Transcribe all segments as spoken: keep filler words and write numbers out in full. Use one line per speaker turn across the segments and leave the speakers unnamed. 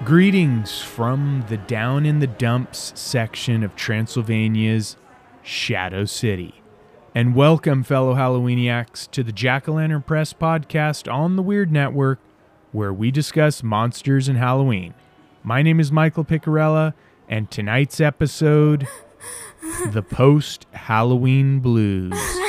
Greetings from the down in the dumps section of Transylvania's Shadow City. And welcome, fellow Halloweeniacs, to the Jack-O-Lantern Press podcast on the Weird Network, where we discuss monsters and Halloween. My name is Michael Picarella, and tonight's episode, The Post-Halloween Blues.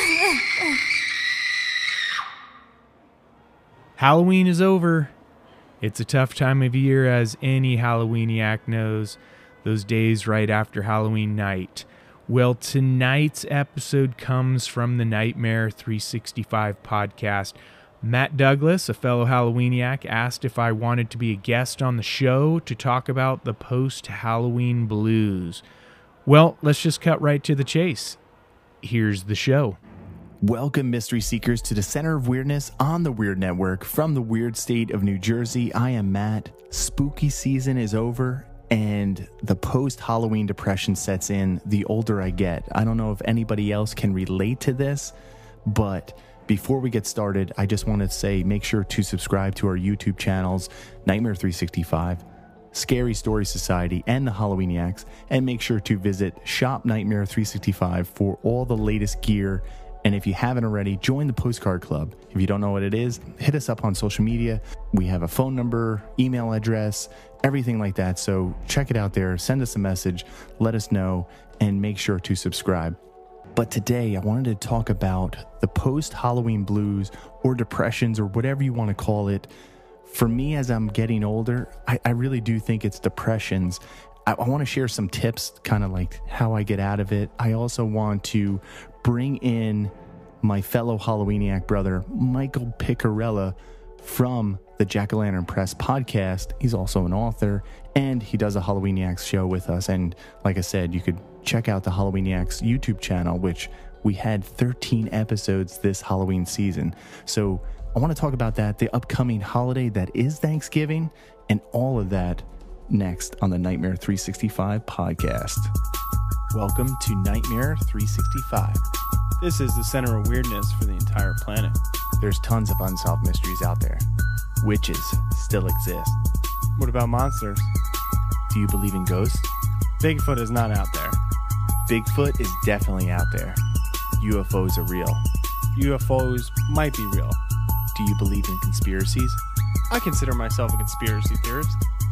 Halloween is over. It's a tough time of year, as any Halloweeniac knows, those days right after Halloween night. Well, tonight's episode comes from the Nightmare three sixty-five podcast. Matt Douglas, a fellow Halloweeniac, asked if I wanted to be a guest on the show to talk about the post-Halloween blues. Well, let's just cut right to the chase. Here's the show.
Welcome, mystery seekers, to the center of weirdness on the Weird Network. From the weird state of New Jersey, I am Matt. Spooky season is over, and the post-Halloween depression sets in the older I get. I don't know if anybody else can relate to this, but before we get started, I just want to say make sure to subscribe to our YouTube channels, Nightmare three sixty-five, Scary Story Society, and the Halloweeniacs, and make sure to visit Shop Nightmare three sixty-five for all the latest gear. And if you haven't already, join the Postcard Club. If you don't know what it is, hit us up on social media. We have a phone number, email address, everything like that. So check it out there. Send us a message. Let us know. And make sure to subscribe. But today, I wanted to talk about the post-Halloween blues or depressions or whatever you want to call it. For me, as I'm getting older, I, I really do think it's depressions. I, I want to share some tips, kind of like how I get out of it. I also want to bring in my fellow Halloweeniac brother, Michael Picarella, from the Jack-O-Lantern Press podcast. He's also an author, and he does a Halloweeniacs show with us. And like I said, you could check out the Halloweeniacs YouTube channel, which we had thirteen episodes this Halloween season. So I want to talk about that, the upcoming holiday that is Thanksgiving, and all of that next on the Nightmare three sixty-five podcast. Welcome to Nightmare three sixty-five.
This is the center of weirdness for the entire planet.
There's tons of unsolved mysteries out there. Witches still exist.
What about monsters?
Do you believe in ghosts?
Bigfoot is not out there.
Bigfoot is definitely out there. U F Os are real.
U F Os might be real.
Do you believe in conspiracies?
I consider myself a conspiracy theorist.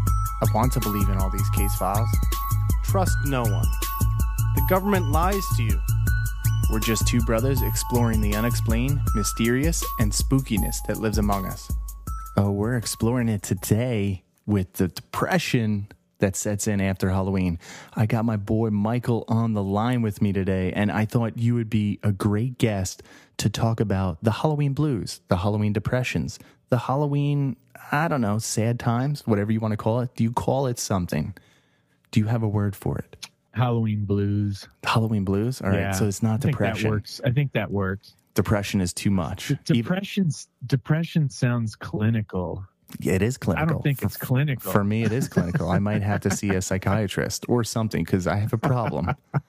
I want to believe in all these case files.
Trust no one. The government lies to you.
We're just two brothers exploring the unexplained, mysterious, and spookiness that lives among us. Oh, we're exploring it today with the depression that sets in after Halloween. I got my boy Michael on the line with me today, and I thought you would be a great guest to talk about the Halloween blues, the Halloween depressions, the Halloween, I don't know, sad times, whatever you want to call it. Do you call it something? Do you have a word for it?
Halloween blues.
Halloween blues? All right,
yeah,
so it's not
I think
depression.
That works. I think that works.
Depression is too much.
D- depression's, depression sounds clinical.
It is clinical.
I don't think
for,
it's clinical.
For me, it is clinical. I might have to see a psychiatrist or something because I have a problem.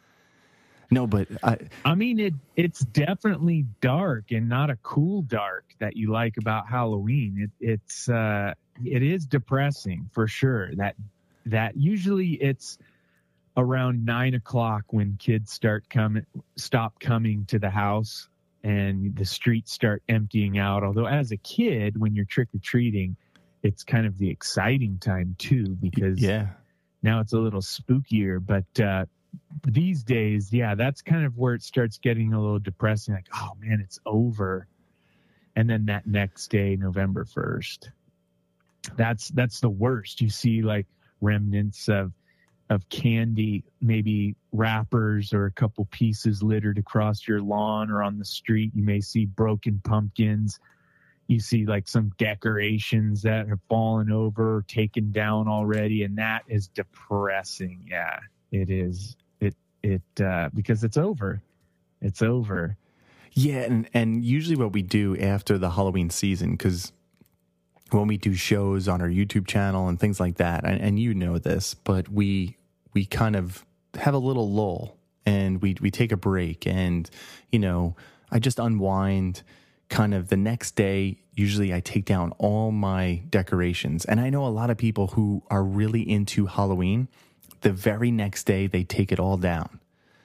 No, but I...
I mean, it it's definitely dark and not a cool dark that you like about Halloween. It it's uh, it is depressing for sure. That that usually it's around nine o'clock when kids start coming, stop coming to the house, and the streets start emptying out. Although as a kid, when you're trick or treating, it's kind of the exciting time too, because
yeah,
now it's a little spookier. But uh, these days, yeah, that's kind of where it starts getting a little depressing. Like, oh man, it's over. And then that next day, November first, that's that's the worst. You see like remnants of of candy, maybe wrappers or a couple pieces littered across your lawn or on the street. You may see broken pumpkins. You see like some decorations that have fallen over, or taken down already, and that is depressing. Yeah, it is. It it uh, because it's over. It's over.
Yeah, and and usually what we do after the Halloween season, because when we do shows on our YouTube channel and things like that, and, and you know this, but we we kind of have a little lull and we we take a break, and you know, I just unwind, kind of the next day, usually I take down all my decorations. And I know a lot of people who are really into Halloween, the very next day they take it all down.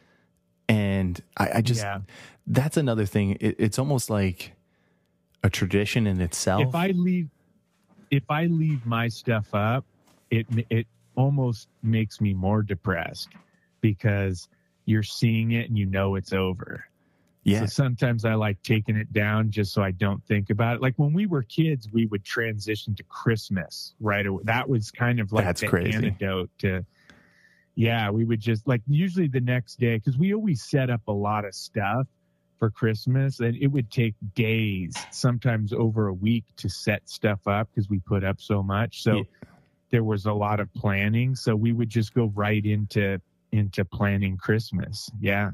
And I, I just, yeah. that's another thing. It, it's almost like a tradition in itself.
If I leave, if I leave my stuff up, it it almost makes me more depressed because you're seeing it and you know it's over. Yeah. So sometimes I like taking it down just so I don't think about it. Like when we were kids, we would transition to Christmas right away. That was kind of like
That's
the
crazy.
antidote to, yeah, we would just like usually the next day, because we always set up a lot of stuff for Christmas, and it would take days, sometimes over a week, to set stuff up because we put up so much. So yeah. there was a lot of planning. So we would just go right into into planning Christmas. Yeah.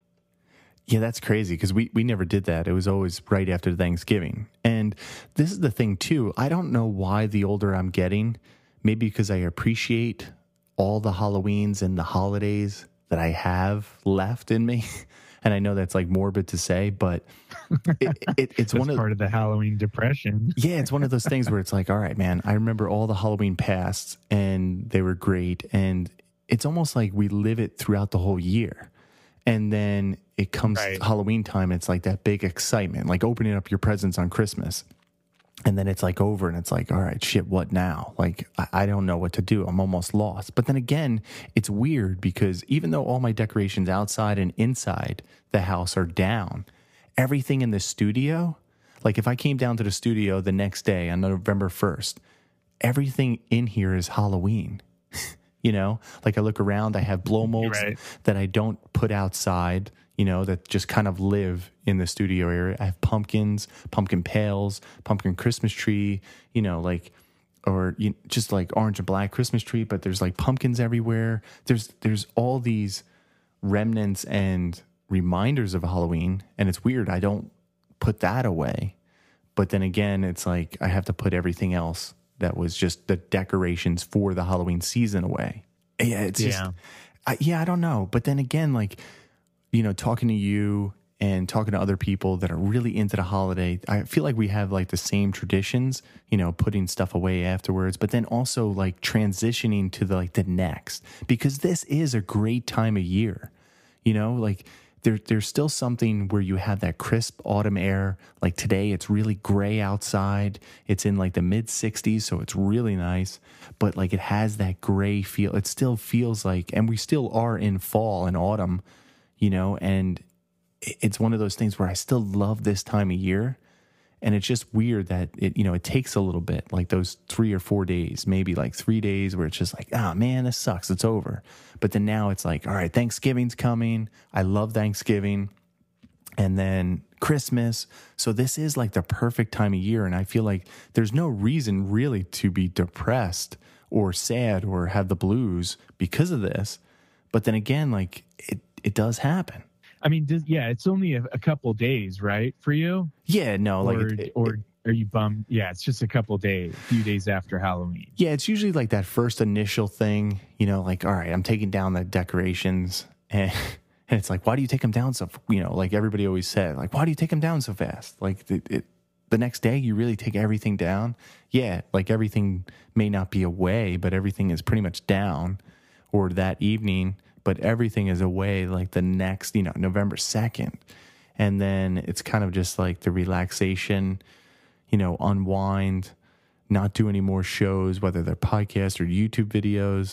Yeah, that's crazy because we, we never did that. It was always right after Thanksgiving. And this is the thing, too. I don't know why the older I'm getting, maybe because I appreciate all the Halloweens and the holidays that I have left in me. And I know that's like morbid to say, but it, it, it's one of
part of the Halloween depression.
Yeah, it's one of those things where it's like, all right, man, I remember all the Halloween pasts and they were great. And it's almost like we live it throughout the whole year. And then it comes right. Halloween time, it's like that big excitement, like opening up your presents on Christmas. And then it's like over and it's like, all right, shit, what now? Like, I, I don't know what to do. I'm almost lost. But then again, it's weird because even though all my decorations outside and inside the house are down, everything in the studio, like if I came down to the studio the next day on November first, everything in here is Halloween. You know, like I look around, I have blow molds right. that I don't put outside, you know, that just kind of live in the studio area. I have pumpkins, pumpkin pails, pumpkin Christmas tree, you know, like, or you know, just like orange and black Christmas tree, but there's like pumpkins everywhere. There's, there's all these remnants and reminders of Halloween. And it's weird. I don't put that away. But then again, it's like I have to put everything else that was just the decorations for the Halloween season away. Yeah, it's just, yeah. I, yeah, I don't know. But then again, like, you know, talking to you and talking to other people that are really into the holiday, I feel like we have like the same traditions, you know, putting stuff away afterwards, but then also like transitioning to the, like the next, because this is a great time of year, you know, like there, there's still something where you have that crisp autumn air. Like today, it's really gray outside. It's in like the mid sixties, so it's really nice. But like it has that gray feel. It still feels like, and we still are in fall and autumn, you know, and it's one of those things where I still love this time of year. And it's just weird that it, you know, it takes a little bit, like those three or four days, maybe like three days where it's just like, ah, oh, man, this sucks. It's over. But then now it's like, all right, Thanksgiving's coming. I love Thanksgiving. And then Christmas. So this is like the perfect time of year. And I feel like there's no reason really to be depressed or sad or have the blues because of this. But then again, like it, it does happen.
I mean, does, yeah, it's only a, a couple days, right, for you?
Yeah, no, like,
or,
it, it,
or are you bummed? Yeah, it's just a couple days, a few days after Halloween.
Yeah, it's usually like that first initial thing, you know, like, all right, I'm taking down the decorations, and, and it's like, why do you take them down so, you know, like everybody always said, like, why do you take them down so fast? Like, it, it, the next day, you really take everything down? Yeah, like everything may not be away, but everything is pretty much down, or that evening, but everything is away like the next, you know, November second. And then it's kind of just like the relaxation, you know, unwind, not do any more shows, whether they're podcasts or YouTube videos.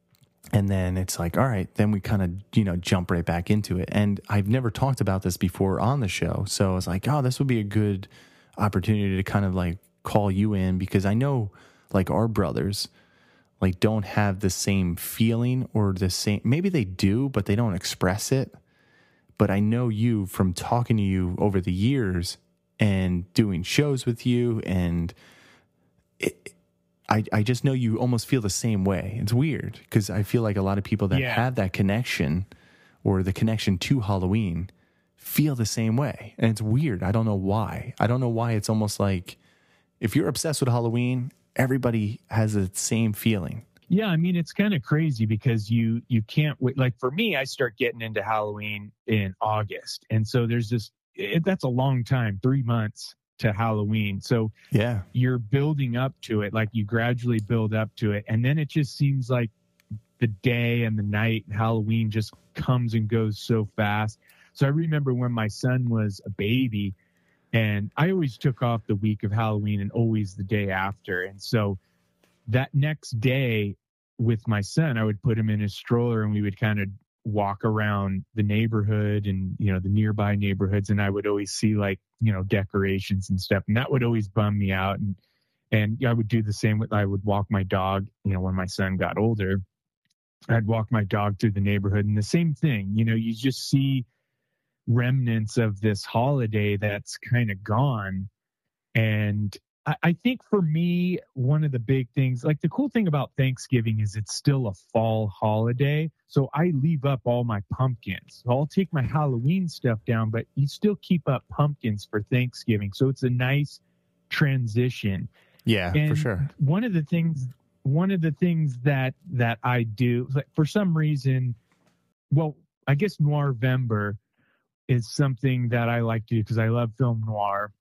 And then it's like, all right, then we kind of, you know, jump right back into it. And I've never talked about this before on the show. So I was like, oh, this would be a good opportunity to kind of like call you in, because I know like our brothers like don't have the same feeling or the same, maybe they do, but they don't express it. But I know you from talking to you over the years and doing shows with you, and it, I, I just know you almost feel the same way. It's weird because I feel like a lot of people that yeah. have that connection or the connection to Halloween feel the same way. And it's weird. I don't know why. I don't know why it's almost like if you're obsessed with Halloween, everybody has the same feeling.
Yeah, I mean, it's kind of crazy because you you can't wait. Like for me, I start getting into Halloween in August. And so there's this it, that's a long time, three months to Halloween. So
yeah,
you're building up to it, like you gradually build up to it. And then it just seems like the day and the night, Halloween just comes and goes so fast. So I remember when my son was a baby, and I always took off the week of Halloween and always the day after. And so that next day with my son, I would put him in his stroller and we would kind of walk around the neighborhood and, you know, the nearby neighborhoods. And I would always see like, you know, decorations and stuff. And that would always bum me out. And, and I would do the same with, I would walk my dog, you know, when my son got older, I'd walk my dog through the neighborhood and the same thing, you know, you just see remnants of this holiday that's kind of gone. And I, I think for me, one of the big things, like the cool thing about Thanksgiving is it's still a fall holiday. So I leave up all my pumpkins. So I'll take my Halloween stuff down, but you still keep up pumpkins for Thanksgiving. So it's a nice transition.
Yeah,
and
for sure.
One of the things, one of the things that, that I do, like for some reason, well, I guess Noirvember is something that I like to do because I love film noir.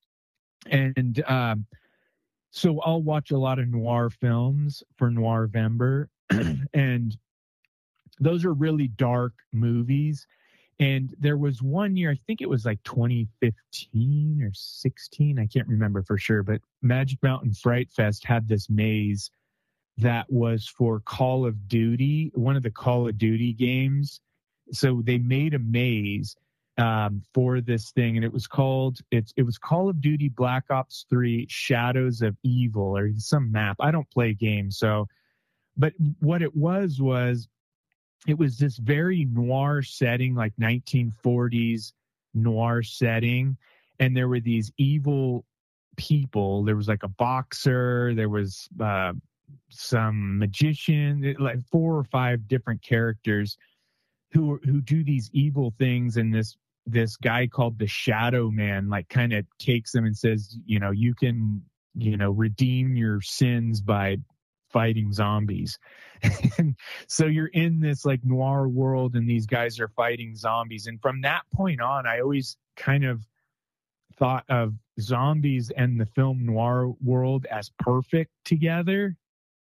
And um, so I'll watch a lot of noir films for Noirvember. And those are really dark movies. And there was one year, I think it was like twenty fifteen or sixteen, I can't remember for sure, but Magic Mountain Fright Fest had this maze that was for Call of Duty, one of the Call of Duty games. So they made a maze um, for this thing, and it was called it's it was Call of Duty Black Ops three Shadows of Evil, or some map. I don't play games, so but what it was was it was this very noir setting, like nineteen forties noir setting, and there were these evil people. There was like a boxer, there was uh, some magician, like four or five different characters who who do these evil things, and this this guy called the Shadow Man like kind of takes them and says, you know, you can, you know, redeem your sins by fighting zombies. And so you're in this like noir world and these guys are fighting zombies. And from that point on, I always kind of thought of zombies and the film noir world as perfect together.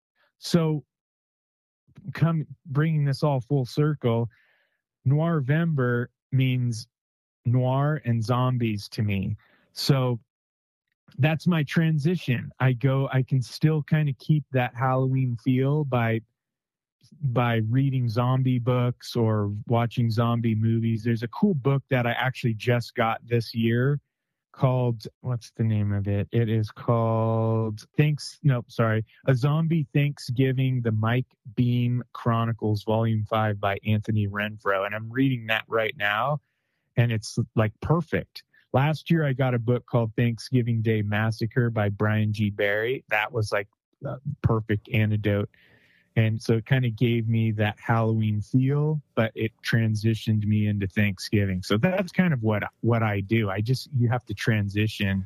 So come bringing this all full circle, Noirvember means noir and zombies to me. So that's my transition. I go, I can still kind of keep that Halloween feel by by reading zombie books or watching zombie movies. There's a cool book that I actually just got this year called, what's the name of it? It is called Thanks, no, sorry, A Zombie Thanksgiving, The Mike Beam Chronicles, Volume five by Anthony Renfro. And I'm reading that right now, and it's like perfect. Last year, I got a book called Thanksgiving Day Massacre by Brian G. Barry. That was like a perfect antidote. And so it kind of gave me that Halloween feel, but it transitioned me into Thanksgiving. So that's kind of what what I do. I just, you have to transition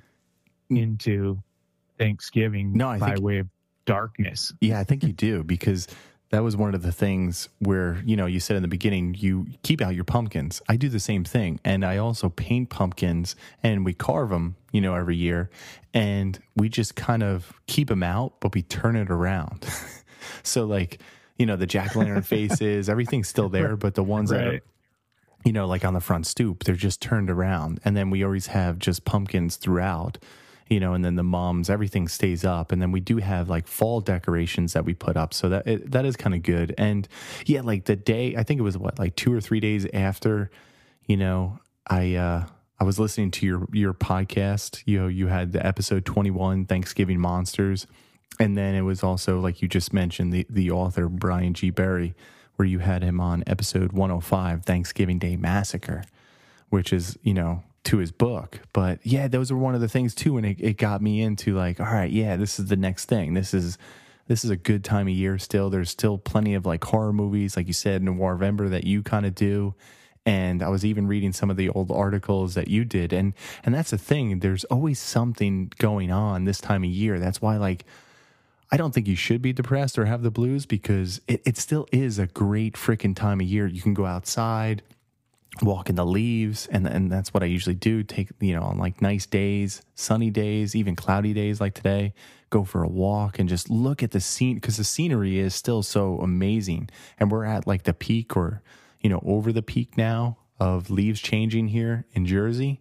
into Thanksgiving
no, I
by
think,
way of darkness.
Yeah, I think you do, because that was one of the things where, you know, you said in the beginning, you keep out your pumpkins. I do the same thing. And I also paint pumpkins, and we carve them, you know, every year. And we just kind of keep them out, but we turn it around. So like, you know, the jack-o'-lantern faces, everything's still there, but the ones
right.
that are, you know, like on the front stoop, they're just turned around. And then we always have just pumpkins throughout, you know, and then the mums, everything stays up. And then we do have like fall decorations that we put up. So that it, that is kind of good. And yeah, like the day, I think it was what, like two or three days after, you know, I, uh, I was listening to your, your podcast, you know, you had the episode twenty-one, Thanksgiving Monsters. And then it was also, like you just mentioned, the, the author, Brian G. Barry, where you had him on episode one oh five, Thanksgiving Day Massacre, which is, you know, to his book. But yeah, those are one of the things too. And it, it got me into like, all right, yeah, this is the next thing. This is, this is a good time of year still. There's still plenty of like horror movies, like you said, Noirvember that you kind of do. And I was even reading some of the old articles that you did. And, and that's the thing. There's always something going on this time of year. That's why, like, I don't think you should be depressed or have the blues, because it, it still is a great freaking time of year. You can go outside, walk in the leaves, and and that's what I usually do. Take, you know, on like nice days, sunny days, even cloudy days like today, go for a walk and just look at the scene, because the scenery is still so amazing. And we're at like the peak, or, you know, over the peak now of leaves changing here in Jersey.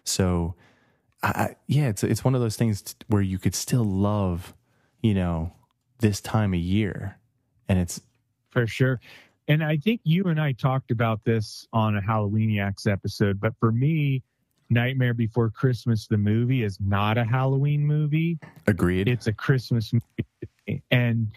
So I, yeah, it's it's one of those things where you could still love, you know, this time of year, and it's
for sure. And I think you and I talked about this on a Halloweeniacs episode, but for me, Nightmare Before Christmas, the movie, is not a Halloween movie.
Agreed.
It's a Christmas movie. And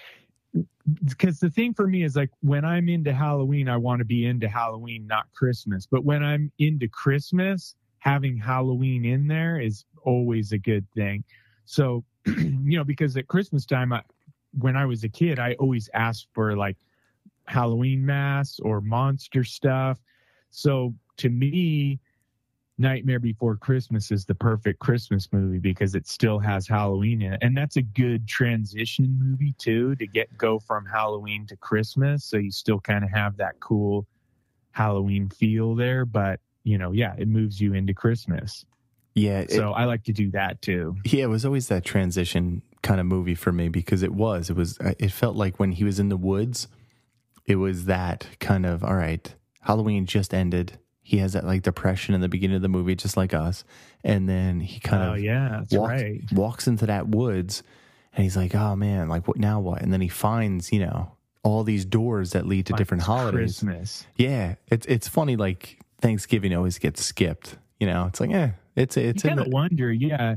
because the thing for me is, like, when I'm into Halloween, I want to be into Halloween, not Christmas. But when I'm into Christmas, having Halloween in there is always a good thing. So, you know, because at Christmas time, I, when I was a kid, I always asked for like Halloween masks or monster stuff. So to me, Nightmare Before Christmas is the perfect Christmas movie because it still has Halloween in it. And that's a good transition movie too, to get go from Halloween to Christmas. So you still kind of have that cool Halloween feel there, but you know, yeah, it moves you into Christmas.
Yeah. It,
so I like to do that too.
Yeah, it was always that transition kind of movie for me, because it was, it was, it felt like when he was in the woods, it was that kind of, all right, Halloween just ended. He has that like depression in the beginning of the movie, just like us. And then he kind
oh,
of
yeah, that's
walks,
right.
walks into that woods, and he's like, oh man, like what now what? And then he finds, you know, all these doors that lead to
Like
different holidays.
Christmas.
Yeah. It's, it's funny. Like Thanksgiving always gets skipped, you know, it's like, eh, it's, it's
you
in
kind of
the,
wonder. Yeah.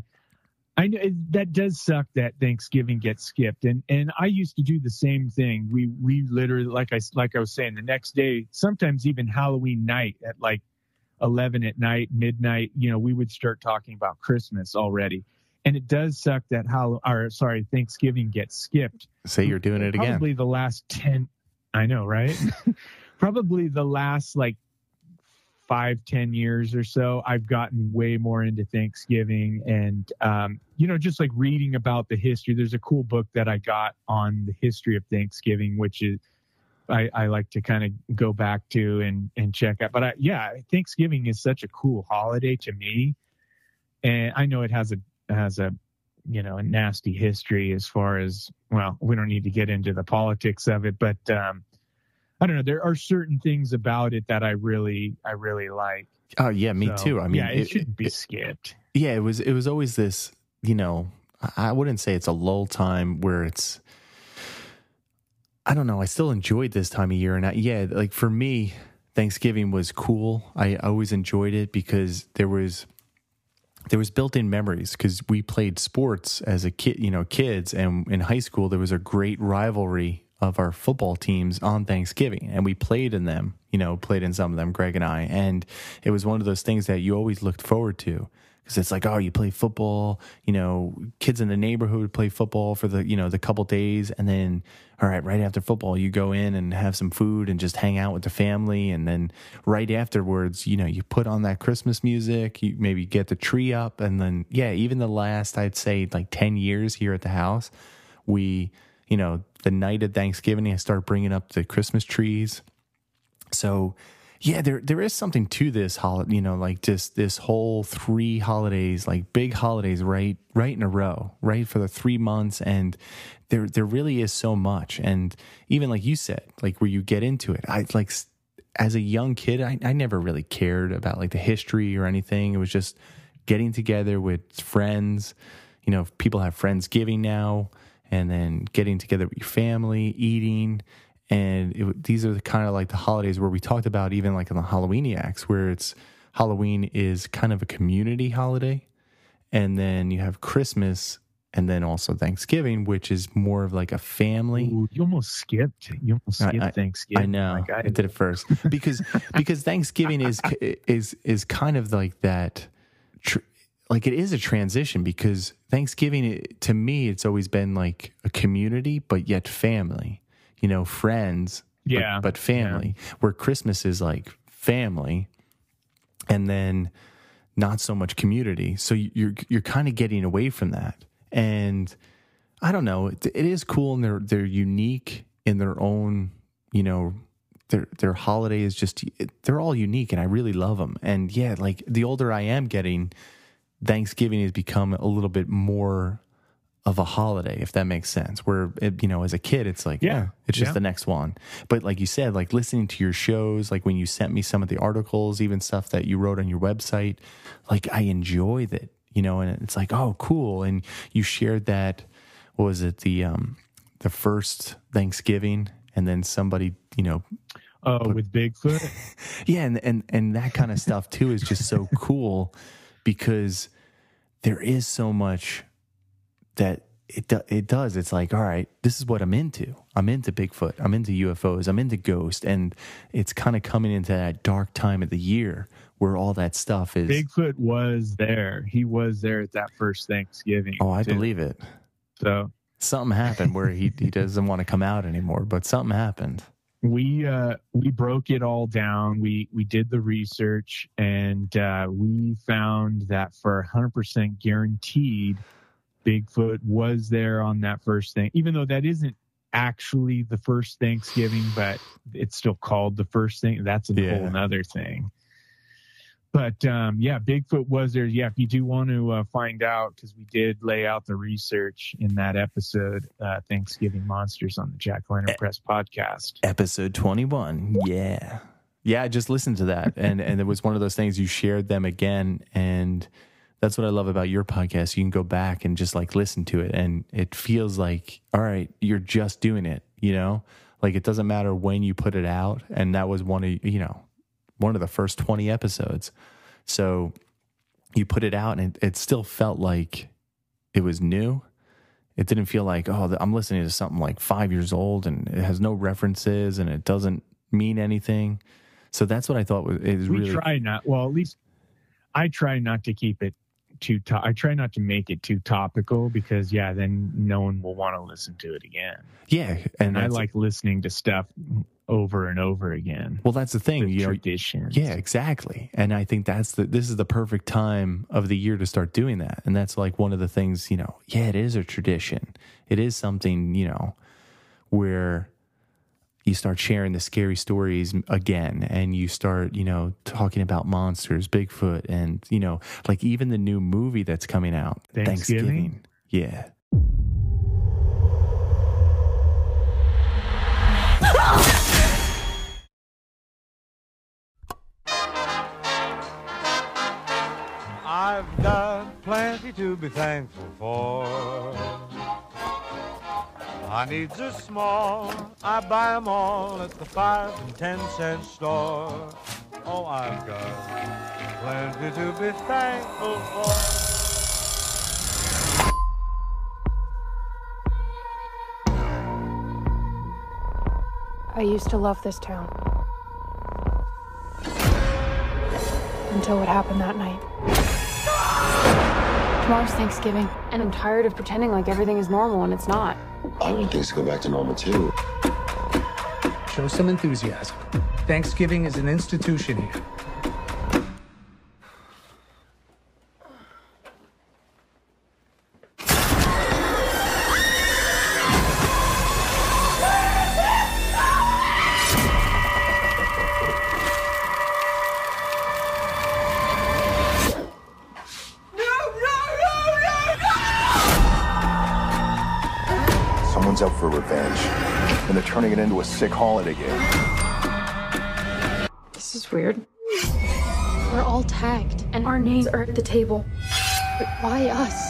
I know that does suck that Thanksgiving gets skipped. And, and I used to do the same thing. We, we literally, like I, like I was saying, the next day, sometimes even Halloween night at like eleven at night, midnight, you know, we would start talking about Christmas already. And it does suck that how, or sorry, Thanksgiving gets skipped.
say you're doing it again.
Probably the last ten, I know, right? Probably the last like five, ten years or so, I've gotten way more into Thanksgiving and, um, you know, just like reading about the history. There's a cool book that I got on the history of Thanksgiving, which is, I, I like to kind of go back to and, and check out. But I, yeah, Thanksgiving is such a cool holiday to me. And I know it has a, has a, you know, a nasty history as far as, well, we don't need to get into the politics of it, but, um, I don't know. There are certain things about it that I really, I really like.
Oh yeah, me
So,
too. I mean,
yeah, it,
it
shouldn't be
it,
skipped.
Yeah, it was, it was always this, you know, I wouldn't say it's a lull time where it's, I don't know. I still enjoyed this time of year. And I, yeah, like for me, Thanksgiving was cool. I always enjoyed it because there was, there was built-in memories, because we played sports as a kid, you know, kids. And in high school, there was a great rivalry of our football teams on Thanksgiving, and we played in them, you know, played in some of them, Greg and I. And it was one of those things that you always looked forward to, because it's like, oh, you play football, you know, kids in the neighborhood play football for the, you know, the couple days. And then, all right, right after football, you go in and have some food and just hang out with the family. And then right afterwards, you know, you put on that Christmas music, you maybe get the tree up. And then, yeah, even the last, I'd say like ten years here at the house, we, you know, the night of Thanksgiving, I start bringing up the Christmas trees. So, yeah, there there is something to this holiday, you know, like just this whole three holidays, like big holidays, right, right in a row, right, for the three months, and there there really is so much. And even like you said, like where you get into it, I like as a young kid, I, I never really cared about like the history or anything. It was just getting together with friends. You know, people have Friendsgiving now, and then getting together with your family, eating. And it, these are the kind of like the holidays where we talked about, even like in the Halloweeniacs, where it's Halloween is kind of a community holiday. And then you have Christmas, and then also Thanksgiving, which is more of like a family.
Ooh, you almost skipped. You almost skipped
I, I,
Thanksgiving.
I know.
Like I,
I did it first because because Thanksgiving is is is kind of like that. Tr- like it is a transition, because Thanksgiving, to me, it's always been like a community, but yet family. You know, friends,
yeah,
but, but family, yeah. Where Christmas is like family, and then not so much community. So you're you're kind of getting away from that. And I don't know, it, it is cool, and they're they're unique in their own, you know, their their holiday is just, they're all unique, and I really love them. And yeah, like the older I am getting, Thanksgiving has become a little bit more of a holiday, if that makes sense. Where, it, you know, as a kid, it's like, yeah, eh, it's just
yeah.
the next one. But like you said, like listening to your shows, like when you sent me some of the articles, even stuff that you wrote on your website, like I enjoy that, you know, and it's like, oh, cool. And you shared that, what was it, the um, the first Thanksgiving, and then somebody, you know,
oh, put, with Bigfoot,
yeah, and and and that kind of stuff too is just so cool, because there is so much that it do, it does. It's like, all right, this is what I'm into. I'm into Bigfoot. I'm into U F Os. I'm into ghosts, and it's kind of coming into that dark time of the year where all that stuff is.
Bigfoot was there. He was there at that first Thanksgiving.
Oh, I
too.
believe it.
So
something happened where he he doesn't want to come out anymore, but something happened.
We uh, we broke it all down. We we did the research, and uh, we found that for one hundred percent guaranteed, Bigfoot was there on that first thing, even though that isn't actually the first Thanksgiving, but it's still called the first thing. That's a
yeah.
whole other thing. But um, yeah, Bigfoot was there. Yeah, if you do want to uh, find out, because we did lay out the research in that episode, uh, Thanksgiving Monsters on the Jack Lantern Press podcast.
Episode twenty-one. Yeah. Yeah, I just listened to that. And, and it was one of those things, you shared them again, and that's what I love about your podcast. You can go back and just like listen to it, and it feels like, all right, you're just doing it, you know? Like it doesn't matter when you put it out. And that was one of, you know, one of the first twenty episodes. So you put it out, and it, it still felt like it was new. It didn't feel like, oh, I'm listening to something like five years old and it has no references and it doesn't mean anything. So that's what I thought was, is
we
really.
We try not, well, at least I try not to keep it too to- I try not to make it too topical, because yeah, then no one will want to listen to it again.
Yeah,
and I like listening to stuff over and over again.
Well, that's the thing, you know.
Traditions.
Yeah, exactly. And I think that's the this is the perfect time of the year to start doing that. And that's like one of the things, you know. Yeah, it is a tradition. It is something, you know, where you start sharing the scary stories again, and you start, you know, talking about monsters, Bigfoot, and, you know, like even the new movie that's coming out,
Thanksgiving.
Thanksgiving. Yeah.
I've got plenty to be thankful for. My needs are small, I buy 'em all at the five and ten cent store. Oh, I've got plenty to be thankful for.
I used to love this town. Until what happened that night. Tomorrow's Thanksgiving, and I'm tired of pretending like everything is normal and it's not.
I want things to go back to normal, too.
Show some enthusiasm. Thanksgiving is an institution here.
Up for revenge, and they're turning it into a sick holiday game.
This is weird. We're all tagged, and our names are at the table. But why us?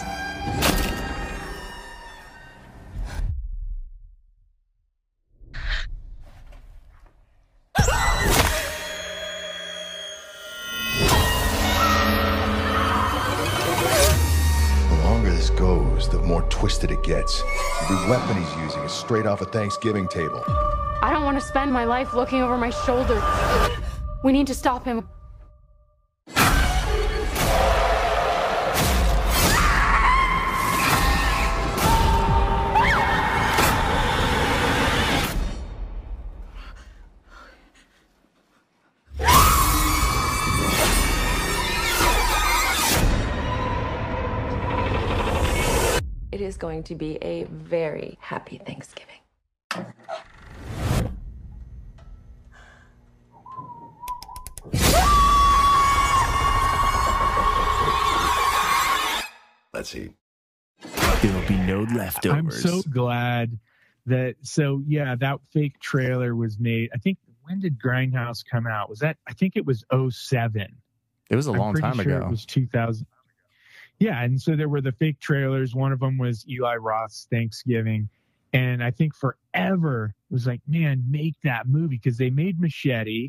The longer this goes, the more twisted it gets. The weapon he's using is straight off a Thanksgiving table.
I don't want to spend my life looking over my shoulder. We need to stop him.
It is going to be a very happy Thanksgiving.
Let's eat.
There'll be no leftovers.
I'm so glad that, so yeah, that fake trailer was made. I think, when did Grindhouse come out? Was that, I think it was oh seven.
It was a
I'm
long
pretty
time
sure
ago.
It was two thousand. Yeah, and so there were the fake trailers. One of them was Eli Roth's Thanksgiving. And I think forever it was like, man, make that movie, because they made Machete,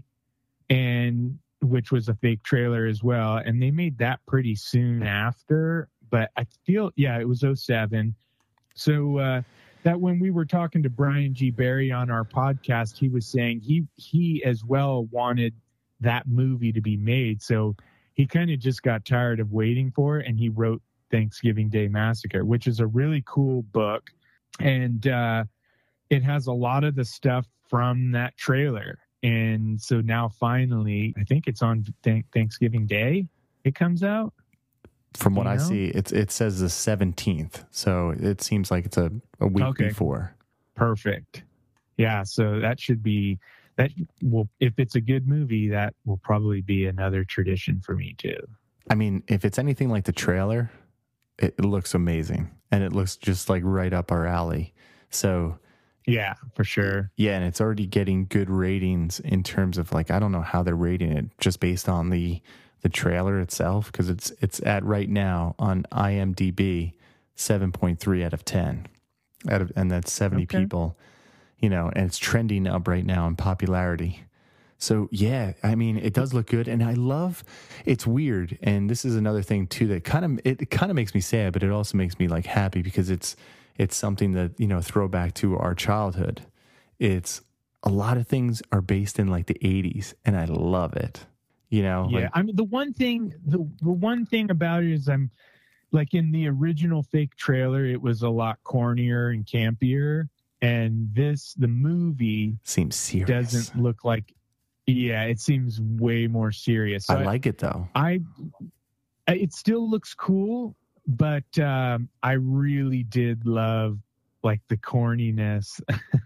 and which was a fake trailer as well. And they made that pretty soon after. But I feel, yeah, it was oh seven. So uh, that when we were talking to Brian G. Barry on our podcast, he was saying he he as well wanted that movie to be made. So he kind of just got tired of waiting for it, and he wrote Thanksgiving Day Massacre, which is a really cool book. And uh, it has a lot of the stuff from that trailer. And so now finally, I think it's on th- Thanksgiving Day it comes out.
From what
you
I
know?
see, it's it says the seventeenth. So it seems like it's a, a week
Okay.
before.
Perfect. Yeah, so that should be, that will, if it's a good movie, that will probably be another tradition for me too.
I mean, if it's anything like the trailer, it, it looks amazing. And it looks just like right up our alley. So
Yeah, for sure.
yeah, and it's already getting good ratings in terms of like, I don't know how they're rating it just based on the the trailer itself, because it's it's at right now on IMDb seven point three out of ten, out of, and that's seventy
Okay.
people, you know, and it's trending up right now in popularity. So yeah, I mean, it does look good, and I love. It's weird, and this is another thing too that kind of it kind of makes me sad, but it also makes me like happy because it's it's something that, you know, throwback to our childhood. It's a lot of things are based in like the eighties, and I love it. You know,
Yeah,
like,
I mean, the one thing, the, the one thing about it is I'm like in the original fake trailer, it was a lot cornier and campier. And this, the movie
seems serious.
doesn't look like, yeah, it seems way more serious. So
I like it though.
I, I, it still looks cool, but um, I really did love like the corniness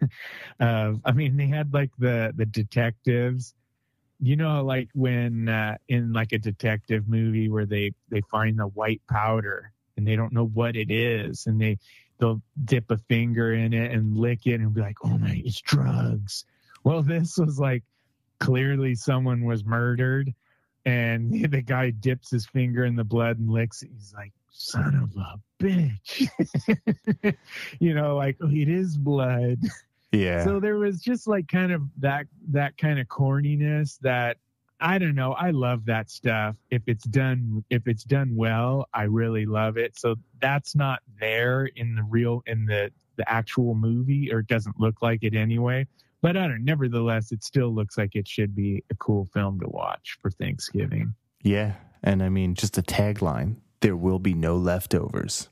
of, I mean, they had like the, the detectives, you know, like when uh, in like a detective movie where they, they find the white powder and they don't know what it is, and they, they'll dip a finger in it and lick it and be like, oh my, it's drugs. Well, this was like, clearly someone was murdered, and the guy dips his finger in the blood and licks it. He's like, son of a bitch. You know, like, oh, it is blood.
Yeah.
So there was just like kind of that that kind of corniness that, I don't know, I love that stuff. If it's done if it's done well, I really love it. So that's not there in the real in the the actual movie, or it doesn't look like it anyway. But I don't, nevertheless, it still looks like it should be a cool film to watch for Thanksgiving.
Yeah. And I mean, just a tagline, there will be no leftovers.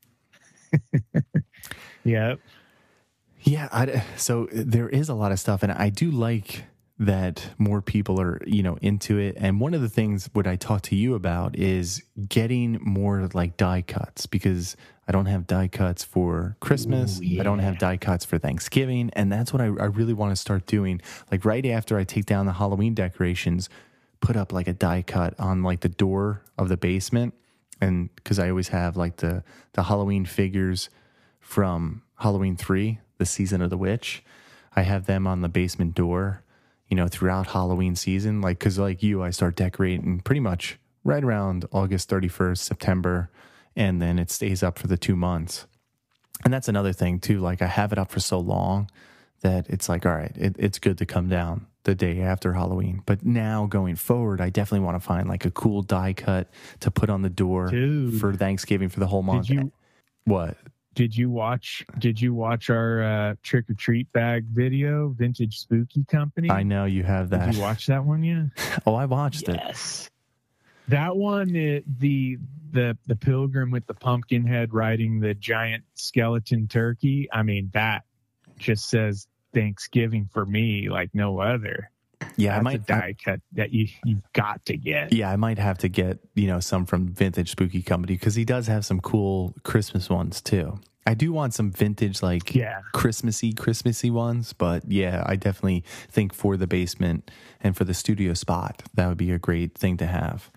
Yeah.
Yeah. I, so there is a lot of stuff. And I do like that more people are, you know, into it. And one of the things what I talked to you about is getting more like die cuts, because I don't have die cuts for Christmas.
Ooh, yeah.
I don't have die cuts for Thanksgiving. And that's what I, I really want to start doing. Like right after I take down the Halloween decorations, put up like a die cut on like the door of the basement. And because I always have like the, the Halloween figures from Halloween three, the Season of the Witch. I have them on the basement door, you know, throughout Halloween season. Like, because like you, I start decorating pretty much right around August thirty-first, September, and then it stays up for the two months. And that's another thing too. Like I have it up for so long that it's like, all right, it, it's good to come down the day after Halloween. But now going forward, I definitely want to find like a cool die cut to put on the door
Dude.
for Thanksgiving for the whole month.
Did you
What?
did you watch did you watch our uh, trick or treat bag video, Vintage Spooky Company?
I know you have that.
Did you watch that one yet?
Oh, I watched it.
Yes. That one, it, the the the pilgrim with the pumpkin head riding the giant skeleton turkey. I mean, that just says Thanksgiving for me like no other.
Yeah,
That's
I might
a die cut that you you've got to get.
Yeah, I might have to get, you know, some from Vintage Spooky Company, because he does have some cool Christmas ones too. I do want some vintage, like
Yeah.
Christmassy, Christmassy ones, but yeah, I definitely think for the basement and for the studio spot, that would be a great thing to have.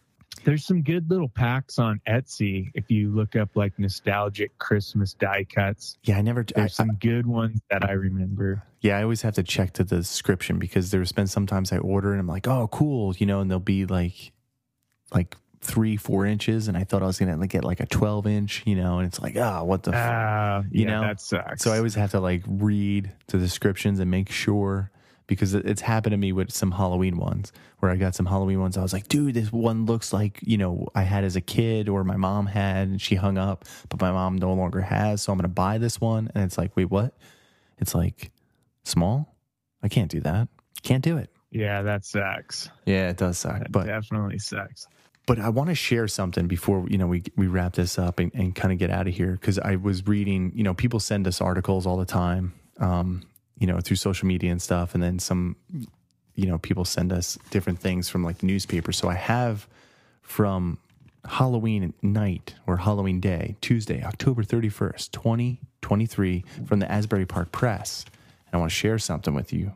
There's some good little packs on Etsy if you look up like nostalgic Christmas die cuts.
Yeah, I never.
There's
I,
some good ones that I remember.
Yeah, I always have to check to the description because there's been sometimes I order and I'm like, oh, cool, you know, and they'll be like, like three, four inches, and I thought I was gonna like get like a twelve inch, you know, and it's like, ah, oh, what the,
uh,
f-? you
yeah,
know,
that sucks.
So I always have to like read the descriptions and make sure. Because it's happened to me with some Halloween ones where I got some Halloween ones. I was like, dude, this one looks like, you know, I had as a kid or my mom had and she hung up, but my mom no longer has. So I'm going to buy this one. And it's like, wait, what? It's like small? I can't do that. Can't do it.
Yeah, that sucks.
Yeah, it does suck.
That
but
definitely sucks.
But I want to share something before, you know, we we wrap this up and, and kind of get out of here. Because I was reading, you know, people send us articles all the time. Um, you know, through social media and stuff. And then some, you know, people send us different things from like the newspaper. So I have from Halloween night or Halloween day, Tuesday, October thirty-first, twenty twenty-three, from the Asbury Park Press. And I want to share something with you.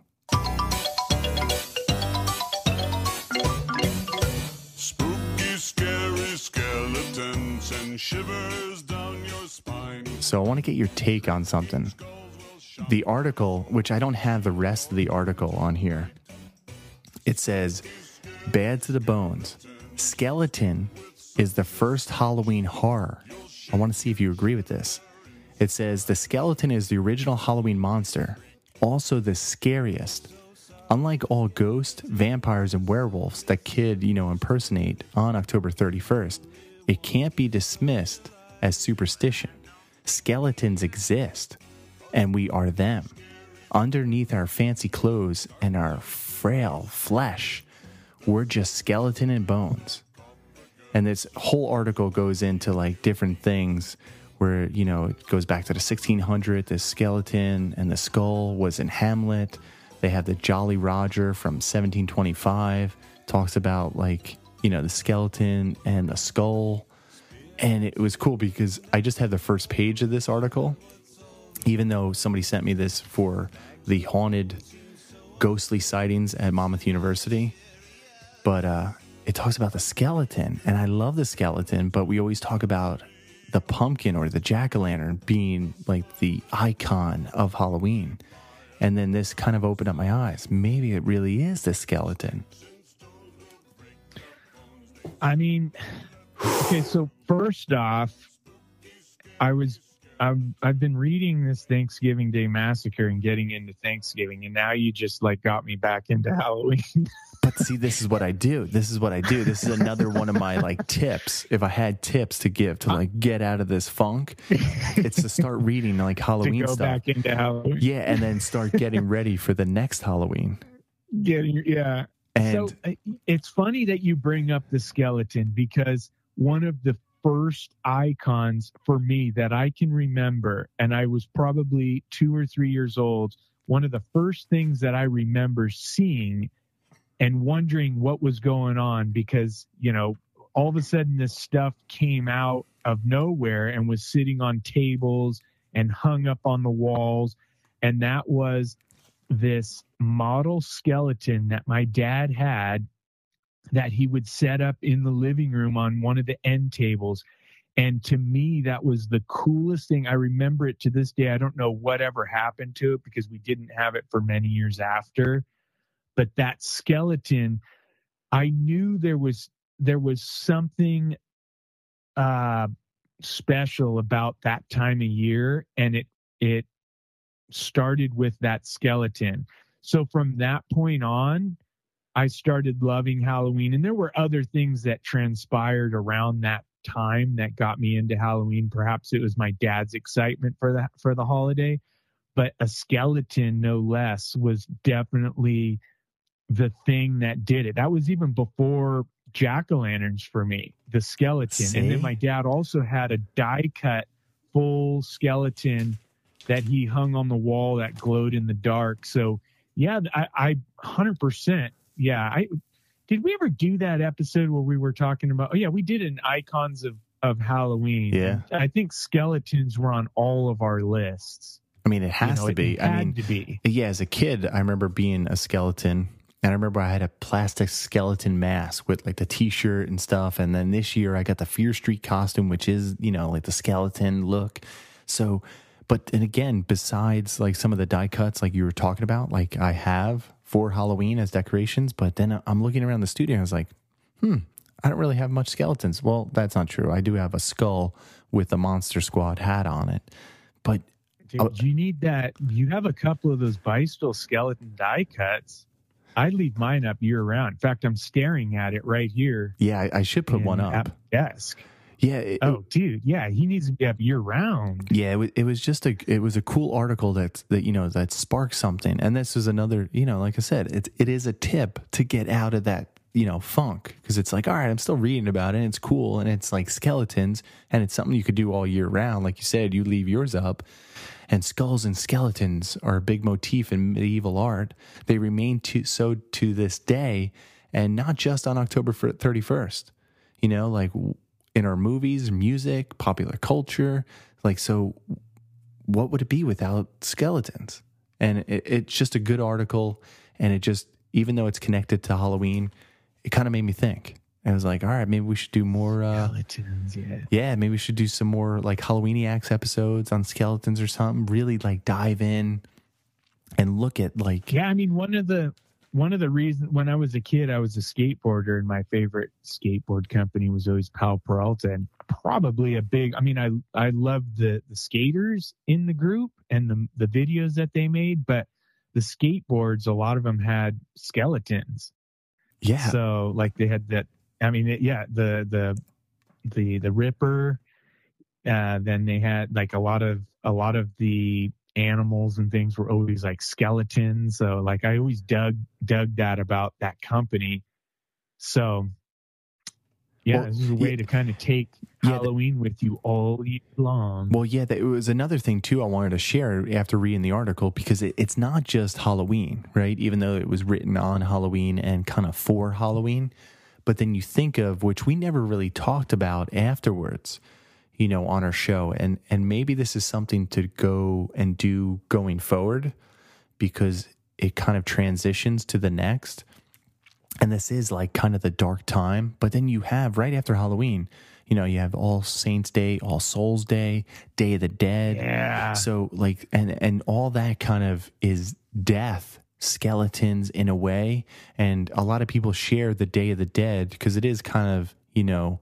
Spooky, scary skeletons and shivers down your spine.
So I want to get your take on something. The article, which I don't have the rest of the article on here, it says, bad to the bones. Skeleton is the first Halloween horror. I want to see if you agree with this. It says, the skeleton is the original Halloween monster, also the scariest. Unlike all ghosts, vampires, and werewolves that kid, you know, impersonate on October thirty-first, it can't be dismissed as superstition. Skeletons exist. And we are them. Underneath our fancy clothes and our frail flesh, we're just skeleton and bones. And this whole article goes into like different things where, you know, it goes back to the sixteen hundreds, the skeleton and the skull was in Hamlet. They have the Jolly Roger from seventeen twenty-five, talks about like, you know, the skeleton and the skull. And it was cool because I just had the first page of this article. Even though somebody sent me this for the haunted ghostly sightings at Monmouth University. But uh, it talks about the skeleton. And I love the skeleton, but we always talk about the pumpkin or the jack-o'-lantern being like the icon of Halloween. And then this kind of opened up my eyes. Maybe it really is the skeleton.
I mean, okay, so first off, I was... I've, I've been reading this Thanksgiving Day Massacre and getting into Thanksgiving, and now you just like got me back into Halloween.
But see, this is what I do. This is what I do. This is another one of my like tips. If I had tips to give to like get out of this funk, it's to start reading like Halloween
to go
stuff.
back into Halloween.
Yeah, and then start getting ready for the next Halloween.
Getting yeah.
And
so it's funny that you bring up the skeleton because one of the first icons for me that I can remember, and I was probably two or three years old, one of the first things that I remember seeing and wondering what was going on because, you know, all of a sudden this stuff came out of nowhere and was sitting on tables and hung up on the walls. And that was this model skeleton that my dad had that he would set up in the living room on one of the end tables. And to me, that was the coolest thing. I remember it to this day. I don't know whatever happened to it because we didn't have it for many years after. But that skeleton, I knew there was there was something uh, special about that time of year. And it it started with that skeleton. So from that point on, I started loving Halloween, and there were other things that transpired around that time that got me into Halloween. Perhaps it was my dad's excitement for the, for the holiday, but a skeleton, no less, was definitely the thing that did it. That was even before jack-o'-lanterns for me, the skeleton.
See?
And then my dad also had a die-cut full skeleton that he hung on the wall that glowed in the dark. So, yeah, I, I one hundred percent. Yeah, I did. We ever do that episode where we were talking about? Oh, yeah, we did an icons of of Halloween.
Yeah,
I think skeletons were on all of our lists.
I mean, it has
you know,
to be.
It had
I mean,
to be.
Yeah, as a kid, I remember being a skeleton And I remember I had a plastic skeleton mask with like the t-shirt and stuff. And then this year I got the Fear Street costume, which is, you know, like the skeleton look. So, but and again, besides like some of the die cuts like you were talking about, like I have for Halloween as decorations, but then I'm looking around the studio and I was like, hmm, I don't really have much skeletons. Well, that's not true. I do have a skull with a Monster Squad hat on it. But
Dude, uh, you need that. You have a couple of those Bystol skeleton die cuts. I leave mine up year round. In fact, I'm staring at it right here.
Yeah, I, I should put one up.
At my desk.
Yeah. It,
oh, dude. Yeah, he needs to be up year round.
Yeah, it was, it was just a it was a cool article that that you know that sparked something. And this is another, you know, like I said, it it is a tip to get out of that, you know, funk, because it's like, all right, I'm still reading about it. And it's cool, and it's like skeletons, and it's something you could do all year round. Like you said, you leave yours up. And skulls and skeletons are a big motif in medieval art. They remain to, so to this day, and not just on October thirty-first. You know, like in our movies, music, popular culture. Like, so what would it be without skeletons? And it, it's just a good article. And it just, even though it's connected to Halloween, it kind of made me think. I was like, all right, maybe we should do more. Uh,
skeletons, yeah.
Yeah, maybe we should do some more like Halloweeniacs episodes on skeletons or something. Really like dive in and look at like.
Yeah, I mean, one of the one of the reasons when I was a kid, I was a skateboarder, and my favorite skateboard company was always Powell Peralta, and probably a big. I mean, I I loved the the skaters in the group and the the videos that they made, but the skateboards, a lot of them had skeletons.
Yeah.
So like they had that. I mean, it, yeah, the the the the Ripper. Uh, then they had like a lot of a lot of the animals and things were always like skeletons. So like I always dug dug that about that company. So yeah, well, this is a way yeah, to kind of take yeah, Halloween the, with you all year long.
Well, yeah, that, it was another thing too I wanted to share after reading the article, because it, it's not just Halloween, right? Even though it was written on Halloween and kind of for Halloween. But then you think of, which we never really talked about afterwards, you know, on our show. And, and maybe this is something to go and do going forward, because it kind of transitions to the next. And this is like kind of the dark time. But then you have right after Halloween, you know, you have All Saints Day, All Souls Day, Day of the Dead.
Yeah.
So like, and, and all that kind of is death. Skeletons in a way, and a lot of people share the Day of the Dead because it is kind of, you know,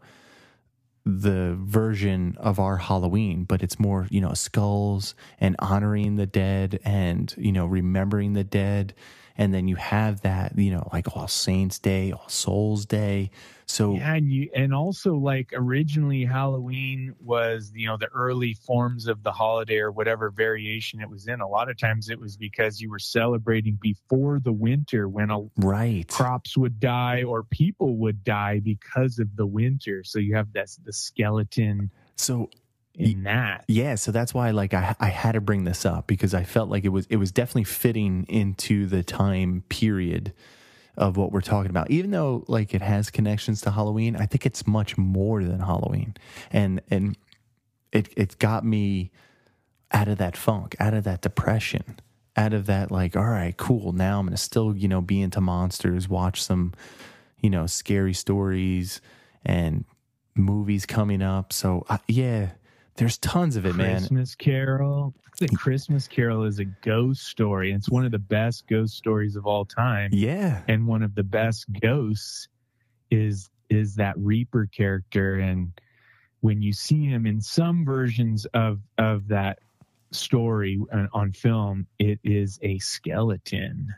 the version of our Halloween, but it's more, you know, skulls and honoring the dead and, you know, remembering the dead. And then you have that, you know, like All Saints Day, All Souls Day. So
yeah, and you and also like originally Halloween was, you know, the early forms of the holiday or whatever variation it was in. A lot of times it was because you were celebrating before the winter when a,
right
crops would die or people would die because of the winter. So you have that the skeleton.
So
in that.
Yeah, so that's why like I I had to bring this up, because I felt like it was it was definitely fitting into the time period of what we're talking about. Even though like it has connections to Halloween, I think it's much more than Halloween. And and it it got me out of that funk, out of that depression, out of that like, all right, cool, now I'm going to still, you know, be into monsters, watch some, you know, scary stories and movies coming up. So uh, yeah, there's tons of it,
Christmas
man.
Christmas Carol. The Christmas Carol is a ghost story. It's one of the best ghost stories of all time.
Yeah.
And one of the best ghosts is is that Reaper character. And when you see him in some versions of, of that story on, on film, it is a skeleton.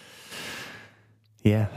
Yeah.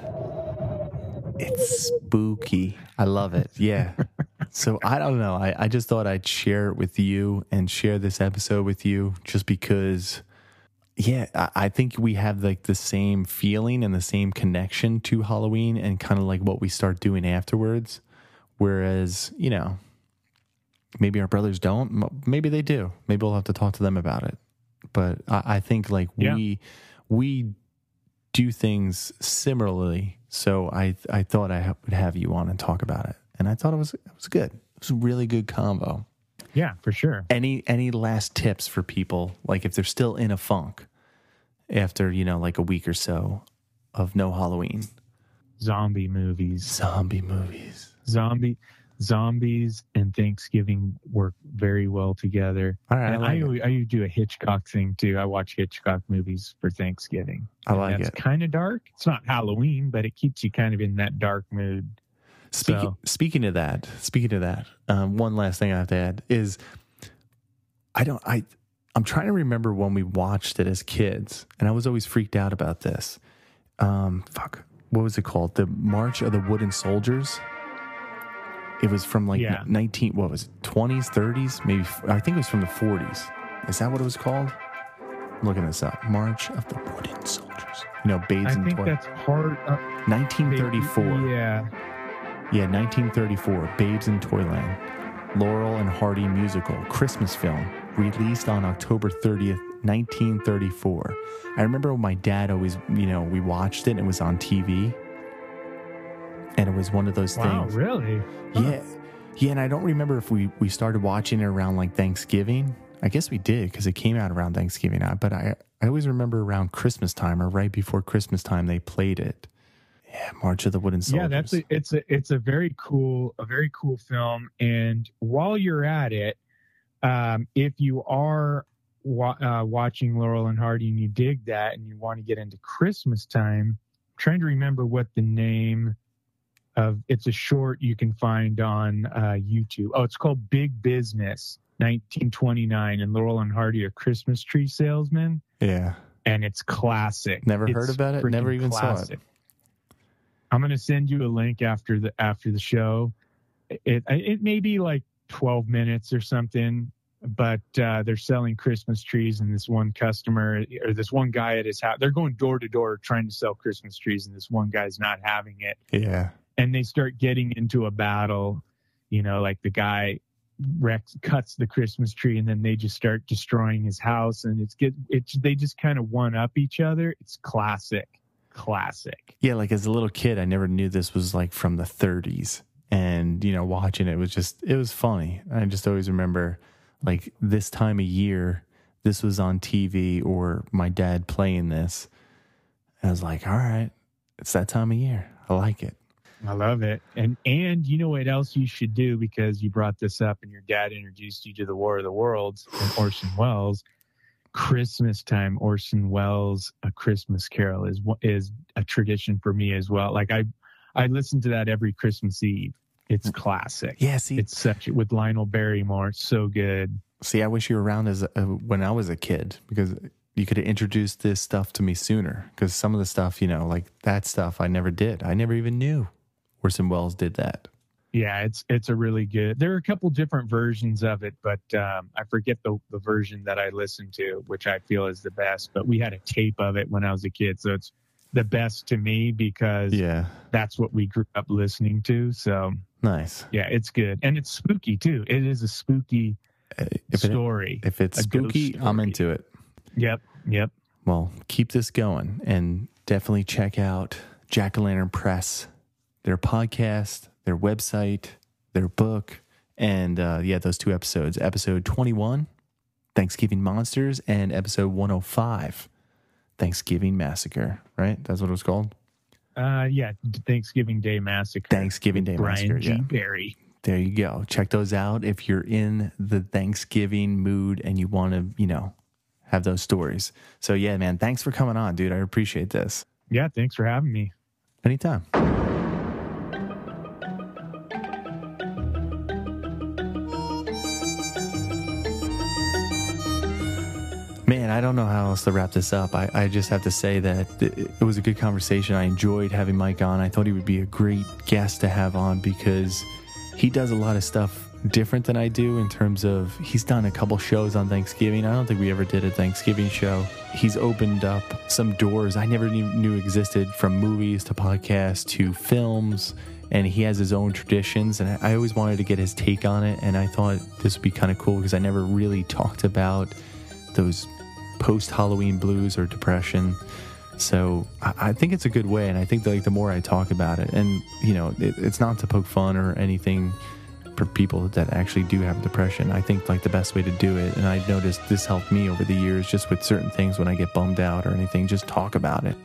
It's spooky. I love it. Yeah. So I don't know. I, I just thought I'd share it with you and share this episode with you just because, yeah, I, I think we have like the same feeling and the same connection to Halloween and kind of like what we start doing afterwards. Whereas, you know, maybe our brothers don't. Maybe they do. Maybe we'll have to talk to them about it. But I, I think like
yeah.
we we do things similarly. So I I thought I would have you on and talk about it. And I thought it was it was good. It was a really good combo.
Yeah, for sure.
Any any last tips for people, like if they're still in a funk after, you know, like a week or so of no Halloween?
Zombie movies.
Zombie movies.
Zombie, zombies and Thanksgiving work very well together.
All right,
and
I, like
I,
it.
I do a Hitchcock thing too. I watch Hitchcock movies for Thanksgiving.
I like
It's
it.
kind of dark. It's not Halloween, but it keeps you kind of in that dark mood.
Speaking,
So-
speaking of that, speaking of that, um, one last thing I have to add is I don't, I, I'm trying to remember when we watched it as kids, and I was always freaked out about this. Um, fuck, what was it called? The March of the Wooden Soldiers. It was from like
Yeah.
nineteen, what was it, twenties, thirties, maybe. I think it was from the forties. Is that what it was called? I'm looking this up. March of the Wooden Soldiers. You know, Babes
I
in
think
Toy.
that's part of
nineteen thirty-four.
Yeah.
Yeah, nineteen thirty-four, Babes in Toyland. Laurel and Hardy musical, Christmas film, released on October thirtieth, nineteen thirty-four. I remember when my dad always, you know, we watched it and it was on T V. And it was one of those
Wow,
things.
really?
Yeah. Yeah, and I don't remember if we, we started watching it around like Thanksgiving. I guess we did because it came out around Thanksgiving. But I, I always remember around Christmas time or right before Christmas time they played it. Yeah, March of the Wooden Soldiers.
Yeah, that's a, it's a it's a very cool a very cool film. And while you're at it, um, if you are wa- uh, watching Laurel and Hardy and you dig that and you want to get into Christmas time, I'm trying to remember what the name of it's a short you can find on uh, YouTube. Oh, it's called Big Business, nineteen twenty-nine, and Laurel and Hardy are Christmas tree salesmen,
Yeah.
and it's classic.
Never
It's
heard about it, never
freaking
even saw it.
classic. I'm going to send you a link after the after the show. It it may be like twelve minutes or something, but uh, they're selling Christmas trees, and this one customer or this one guy at his house, they're going door to door trying to sell Christmas trees, and this one guy's not having it.
Yeah.
And they start getting into a battle, you know, like the guy wrecks, cuts the Christmas tree, and then they just start destroying his house, and it's get it's they just kind of one up each other. It's classic. Classic.
Yeah, like as a little kid, I never knew this was like from the thirties. And, you know, watching it was just, it was funny. I just always remember like this time of year, this was on T V or my dad playing this. I was like, all right, it's that time of year. I like it.
I love it. And and you know what else you should do, because you brought this up and your dad introduced you to the War of the Worlds and Orson Welles. Christmas time, Orson Welles' A Christmas Carol is is a tradition for me as well. Like I I listen to that every Christmas Eve. It's classic.
Yeah, see,
It's such with Lionel Barrymore. It's so good.
see, I wish you were around as a, when I was a kid, because you could have introduced this stuff to me sooner. Because some of the stuff, you know, like that stuff I never did. I never even knew Orson Welles did that.
Yeah, it's it's a really good. There are a couple different versions of it, but um, I forget the the version that I listened to, which I feel is the best. But we had a tape of it when I was a kid, so it's the best to me because
Yeah.
that's what we grew up listening to. So
Nice.
yeah, it's good, and it's spooky too. It is a spooky
If it,
story.
if it's
A ghost
spooky, I'm
story.
into it.
Yep, yep.
Well, keep this going and definitely check out Jack O' Lantern Press, their podcast, their website, their book, and uh, yeah, those two episodes. Episode twenty-one, Thanksgiving Monsters, and episode one oh five, Thanksgiving Massacre, right? That's what it was called?
Uh, yeah, Thanksgiving Day Massacre.
Thanksgiving Day
Brian
Massacre,
G.
yeah.
Barry.
There you go. Check those out if you're in the Thanksgiving mood and you want to, you know, have those stories. So yeah, man, thanks for coming on, dude. I appreciate this.
Yeah, thanks for having me.
Anytime. Man, I don't know how else to wrap this up. I, I just have to say that it, it was a good conversation. I enjoyed having Mike on. I thought he would be a great guest to have on because he does a lot of stuff different than I do in terms of he's done a couple shows on Thanksgiving. I don't think we ever did a Thanksgiving show. He's opened up some doors I never knew, knew existed, from movies to podcasts to films. And he has his own traditions, and I, I always wanted to get his take on it. And I thought this would be kind of cool because I never really talked about those post-Halloween blues or depression. So I, I think it's a good way, and I think that, like, the more I talk about it, and you know, it, it's not to poke fun or anything for people that actually do have depression. I think like the best way to do it, and I've noticed this helped me over the years, just with certain things when I get bummed out or anything, just talk about it.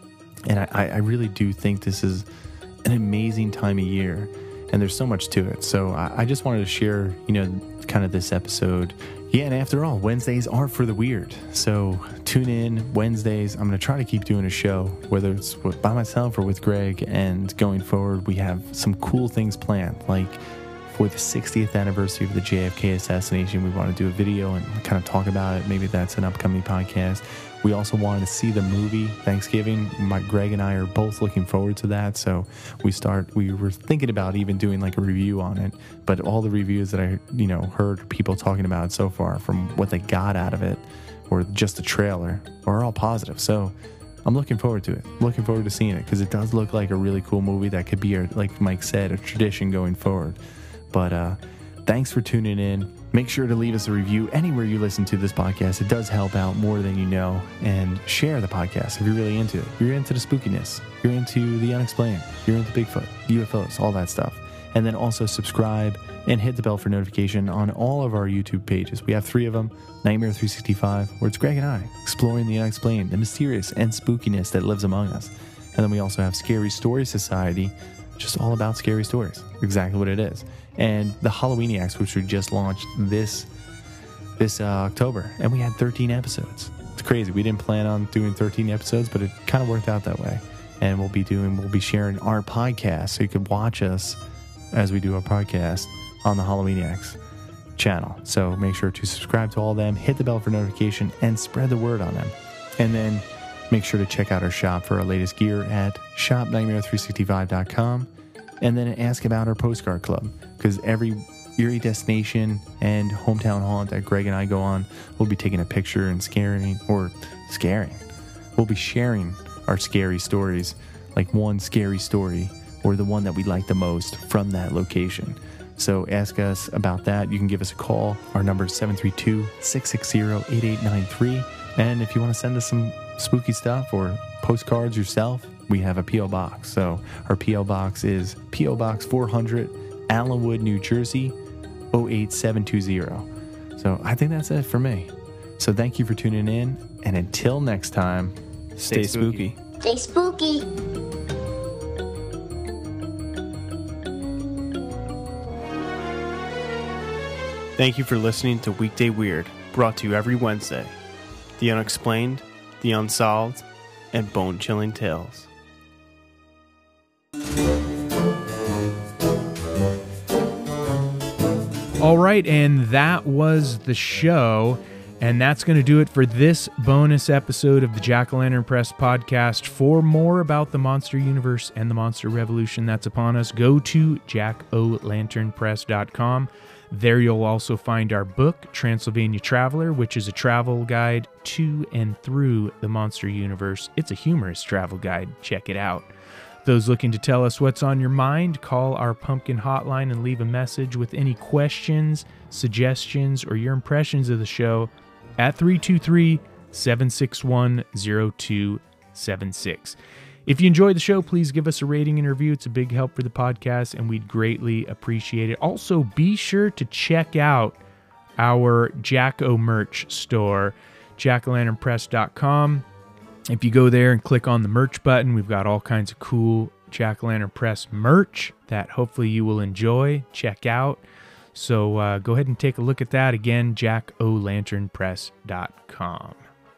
And I, I really do think this is an amazing time of year, and there's so much to it. So I, I just wanted to share, you know, kind of this episode. Yeah, and after all, Wednesdays are for the weird. So tune in Wednesdays. I'm going to try to keep doing a show, whether it's by myself or with Greg. And going forward, we have some cool things planned. Like for the sixtieth anniversary of the J F K assassination, we want to do a video and kind of talk about it. Maybe that's an upcoming podcast. We also wanted to see the movie Thanksgiving. My, Greg and I are both looking forward to that. So we start. We were thinking about even doing like a review on it. But all the reviews that I, you know, heard people talking about it so far, from what they got out of it, or just a trailer, are all positive. So I'm looking forward to it. Looking forward to seeing it because it does look like a really cool movie that could be, a, like Mike said, a tradition going forward. But uh, thanks for tuning in. Make sure to leave us a review anywhere you listen to this podcast. It does help out more than you know. And share the podcast if you're really into it. You're into the spookiness. You're into the unexplained. You're into Bigfoot, U F Os, all that stuff. And then also subscribe and hit the bell for notification on all of our YouTube pages. We have three of them. Nightmare three sixty-five, where it's Greg and I exploring the unexplained, the mysterious, and spookiness that lives among us. And then we also have Scary Story Society, just all about scary stories. Exactly what it is. And the Halloweeniacs, which we just launched this this uh, October, and we had thirteen episodes. It's crazy. We didn't plan on doing thirteen episodes, but it kind of worked out that way. And we'll be doing, we'll be sharing our podcast, so you can watch us as we do our podcast on the Halloweeniacs channel. So make sure to subscribe to all of them, hit the bell for notification, and spread the word on them. And then make sure to check out our shop for our latest gear at shop nightmare three sixty-five dot com. And then ask about our postcard club, because every eerie destination and hometown haunt that Greg and I go on, we'll be taking a picture and scaring, or scaring. We'll be sharing our scary stories, like one scary story, or the one that we like the most from that location. So ask us about that. You can give us a call. Our number is seven three two, six six zero, eight eight nine three. And if you want to send us some spooky stuff or postcards yourself, we have a P O box. So our P O box is P O Box four hundred, Allenwood, New Jersey, oh eight seven two zero. So I think that's it for me. So thank you for tuning in, and until next time, stay, stay spooky.
spooky. Stay spooky.
Thank you for listening to Weekday Weird, brought to you every Wednesday. The unexplained, the unsolved, and bone-chilling tales.
All right, and that was the show, and that's going to do it for this bonus episode of the Jack-O-Lantern Press podcast. For more about the monster universe and the monster revolution that's upon us, go to jack o lantern press dot com. There you'll also find our book, Transylvania Traveler, which is a travel guide to and through the monster universe. It's a humorous travel guide. Check it out. Those looking to tell us what's on your mind, call our pumpkin hotline and leave a message with any questions, suggestions, or your impressions of the show at three two three, seven six one, zero two seven six. If you enjoyed the show, please give us a rating and review. It's a big help for the podcast, and we'd greatly appreciate it. Also, be sure to check out our Jack-O merch store, jack o lantern press dot com. If you go there and click on the merch button, we've got all kinds of cool Jack-O-Lantern Press merch that hopefully you will enjoy, check out. So uh, go ahead and take a look at that. Again, jack o lantern press dot com.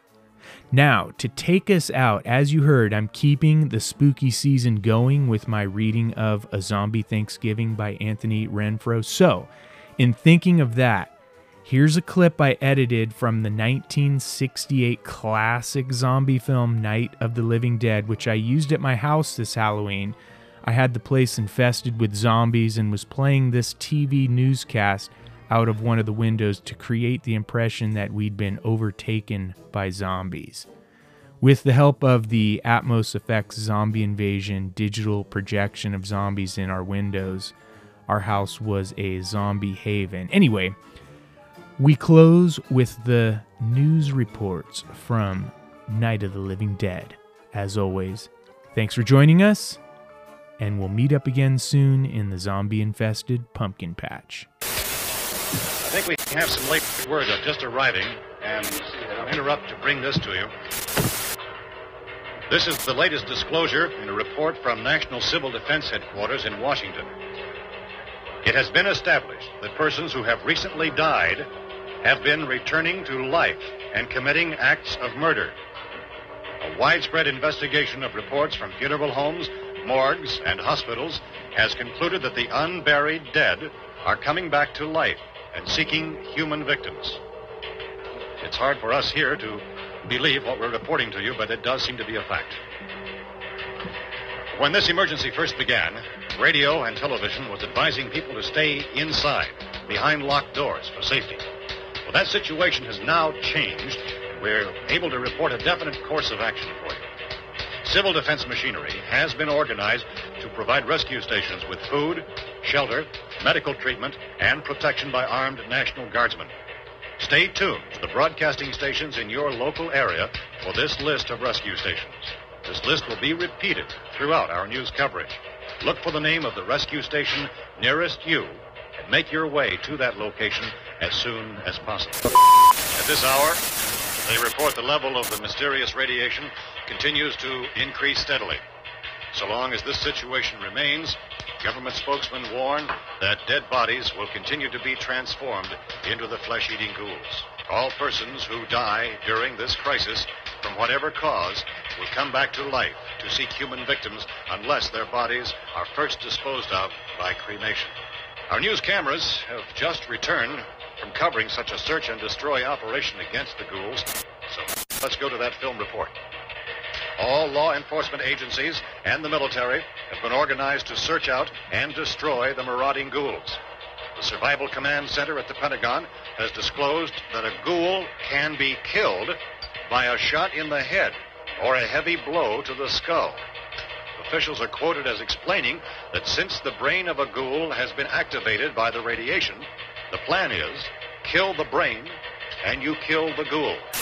Now, to take us out, as you heard, I'm keeping the spooky season going with my reading of A Zombie Thanksgiving by Anthony Renfro. So, in thinking of that, here's a clip I edited from the nineteen sixty-eight classic zombie film Night of the Living Dead, which I used at my house this Halloween. I had the place infested with zombies and was playing this T V newscast out of one of the windows to create the impression that we'd been overtaken by zombies. With the help of the Atmos Effects Zombie Invasion digital projection of zombies in our windows, our house was a zombie haven. Anyway, we close with the news reports from Night of the Living Dead. As always, thanks for joining us, and we'll meet up again soon in the zombie-infested pumpkin patch.
I think we have some late word of just arriving, and I'll interrupt to bring this to you. This is the latest disclosure in a report from National Civil Defense Headquarters in Washington. It has been established that persons who have recently died have been returning to life and committing acts of murder. A widespread investigation of reports from funeral homes, morgues, and hospitals has concluded that the unburied dead are coming back to life and seeking human victims. It's hard for us here to believe what we're reporting to you, but it does seem to be a fact. When this emergency first began, radio and television was advising people to stay inside, behind locked doors for safety. Well, that situation has now changed, and we're able to report a definite course of action for you. Civil defense machinery has been organized to provide rescue stations with food, shelter, medical treatment, and protection by armed National Guardsmen. Stay tuned to the broadcasting stations in your local area for this list of rescue stations. This list will be repeated throughout our news coverage. Look for the name of the rescue station nearest you and make your way to that location as soon as possible. At this hour, they report the level of the mysterious radiation continues to increase steadily. So long as this situation remains, government spokesmen warn that dead bodies will continue to be transformed into the flesh-eating ghouls. All persons who die during this crisis, from whatever cause, will come back to life to seek human victims unless their bodies are first disposed of by cremation. Our news cameras have just returned from covering such a search and destroy operation against the ghouls. So let's go to that film report. All law enforcement agencies and the military have been organized to search out and destroy the marauding ghouls. The Survival Command Center at the Pentagon has disclosed that a ghoul can be killed by a shot in the head or a heavy blow to the skull. Officials are quoted as explaining that since the brain of a ghoul has been activated by the radiation, the plan is kill the brain and you kill the ghoul.